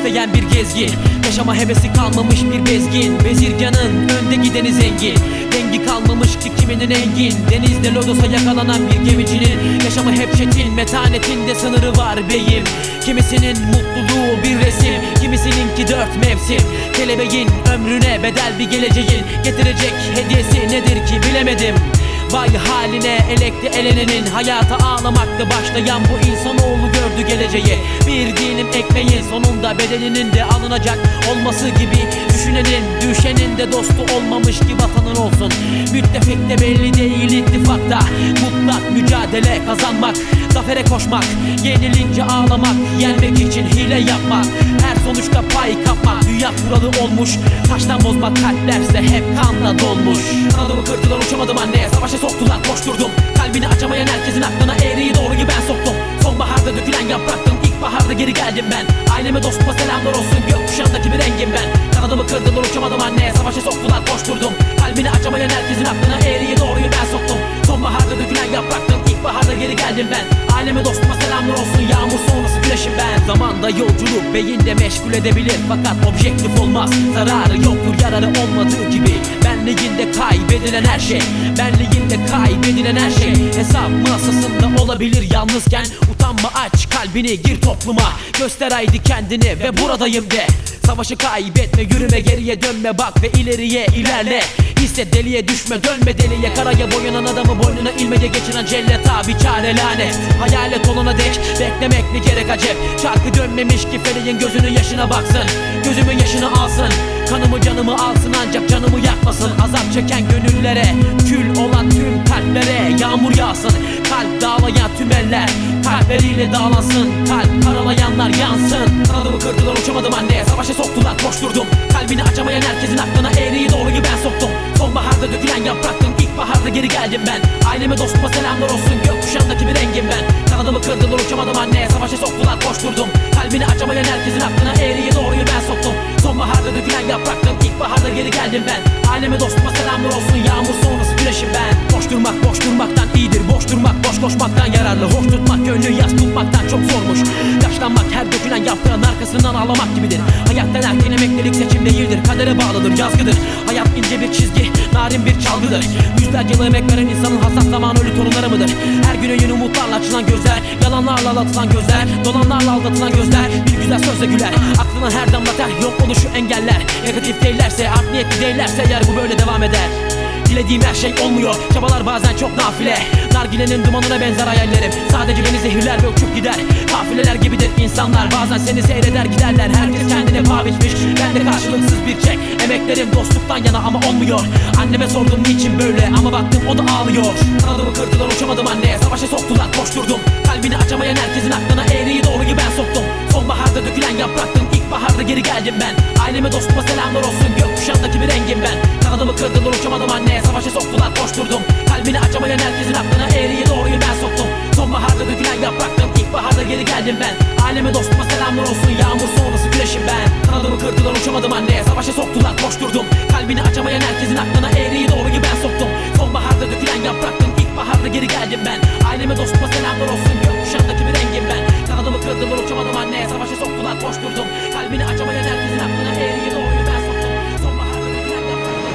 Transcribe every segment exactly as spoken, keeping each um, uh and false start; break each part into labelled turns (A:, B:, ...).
A: isteyen bir gezgin, yaşama hevesi kalmamış bir bezgin. Bezirganın önde gideni zengin, dengi kalmamış ki kiminin engin. Denizde lodosa yakalanan bir gemicinin yaşamı hep çetin, metanetinde sınırı var beyim. Kimisinin mutluluğu bir resim, kimisininki dört mevsim. Kelebeğin ömrüne bedel bir geleceğin getirecek hediyesi nedir ki bilemedim. Vay haline elekti elenenin, hayata ağlamakta başlayan bu insanoğlu gördü geleceği. Bir dilim ekmeğin sonunda bedelinin de alınacak olması gibi. Düşünenin düşenin de dostu olmamış ki vatanın olsun. Müttefik de belli değil ittifakta. Mutlak mücadele kazanmak, zafere koşmak, yenilince ağlamak, yenmek için hile yapmak, her sonuçta pay kapmak. Dünya kuralı olmuş, taştan bozma kalplerse hep kanla dolmuş. Kanadımı kırdılar, uçamadım anneye, savaşa soktular, koşturdum. Kalbini açamayan herkesin aklına eğriyi doğruyu ben soktum. Sonbaharda dökülen yapraktım, ilkbaharda geri geldim ben. Aileme dostuma selamlar olsun, gökkuşağındaki bir rengim ben. Kanadımı kırdılar, uçamadım anneye, savaşa soktular, koşturdum. Kalbini açamayan herkesin aklına eğriyi doğruyu ben soktum. Sonbaharda dökülen yapraktım, ilkbaharda geri geldim ben. Aileme dostuma selamlar olsun, yağmur sonrası güneşim ben. Zamanda yolculuk beyinde meşgul edebilir, fakat objektif olmaz. Zararı yoktur yararı olmadığı gibi. Benliğinde kaybedilen her şey, benliğinde kaybedilen her şey hesap masasında olabilir yalnızken. Utanma, aç kalbini, gir topluma, göster haydi kendini ve buradayım de. Savaşı kaybetme, yürüme, geriye dönme, bak ve ileriye ilerle. Hisset, deliye düşme, dönme deliye. Karaya boyanan adamı boynuna ilmece geçiren cellet abi çare lanet. Hayalet olana dek beklemek mi gerek acep? Çarkı dönmemiş ki feleğin gözünün yaşına baksın, gözümün yaşını alsın. Kanımı canımı alsın ancak canımı yakmasın. Azap çeken gönüllere, kül olan tüm kalplere yağmur yağsın. Kalp dağlayan tüm eller kalpleriyle dağlansın. Kalp karalayanlar yansın. Kanadımı kırdılar, uçamadım anneye, savaşa soktular, koşturdum. Kalbini açamayan herkesin aklına eğriyi doğruyu ben soktum. Sonbaharda dökülen yapraktım, ilkbaharda geri geldim ben. Aileme dostuma selamlar olsun, gökkuşağındaki bir rengim ben. Kanadımı kırdılar, uçamadım anneye, savaşa soktular, koşturdum. Kalbini açamayan herkesin aklına eğriyi doğruyu ben soktum. Sonbaharda dökülen yapraktım, ilkbaharda geri geldim ben. Aileme dostuma selamlar olsun, yağmur sonrası güneşim ben. Boş durmak boş durmaktan iyidir, boş durmak boş koşmaktan yararlı. Hoş tutmak gönlü yas tutmaktan çok zormuş. Yaşlanmak her dökülen yaprağın arkasından ağlamak gibidir. Hayattan erken emeklilik seçim değildir, kadere bağlıdır, yazgıdır. Hayat ince bir çizgi, narin bir çalgıdır. Yüzlerce yıl emek veren insanın hassas zaman ölü torunları mıdır? Her güne yeni umutlarla açılan gözler, yalanlarla aldatılan gözler, dolanlarla aldatılan gözler bir güzel sözle güler. Aklına her damla ter, yok oluşu engeller. Negatif değillerse, art niyetli değillerse eğer bu böyle devam eder. Dilediğim her şey olmuyor, çabalar bazen çok nafile. Nargilenin dumanına benzer hayallerim, sadece beni zehirler ve uçup gider. Kafileler gibidir insanlar, bazen seni seyreder giderler. Herkes kendine paha biçmiş, ben de karşılıksız bir çek. Emeklerim dostluktan yana ama olmuyor. Anneme sordum niçin böyle, ama baktım o da ağlıyor. Kanadımı kırdılar, uçamadım anneye, savaşa soktular, koşturdum. Kalbini açamayan herkesin aklına eğriyi doğruyu ben soktum. Sonbaharda dökülen yapraktım, ilkbaharda geri geldim ben. Aileme dostuma selamlar olsun, gökkuşağındaki bir rengim ben. Kanadımı kırdılar, uçamadım anneye, savaşa soktular, koşturdum. Kalbini açamayan herkesin aklına eğriyi doğruyu ben soktum. Sonbaharda dökülen yapraktım, ilkbaharda geri geldim ben. Aileme dostuma selamlar olsun, yağmur sonrası güneşim ben. Kanadımı kırdılar, uçamadım anneye, savaşa soktular, koşturdum. Kalbini açamayan herkesin aklına eğriyi doğruyu ben soktum. Sonbaharda dökülen yapraktım, ilkbaharda geri geldim ben. Aileme dostuma selamlar olsun, gökkuşağındaki bir rengim ben. Kanadımı kırdılar, uçamadım anneye, savaşa soktular, koşturdum. Kalbini açamayan herkesin aklına eğriyi doğruyu ben soktum. Sonbaharda dökülen yapraktım.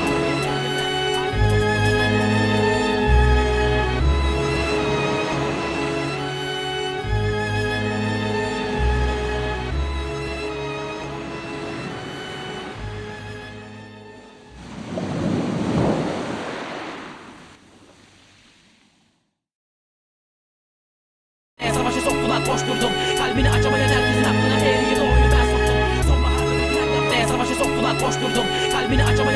A: Savaşa soktular, koşturdum. Kalbini açamayan herkesin aklına eğriyi doğruyu ben soktum. Sonbaharda dökülen yaprağı, savaşa soktular, koşturdum. Kalbini açamayan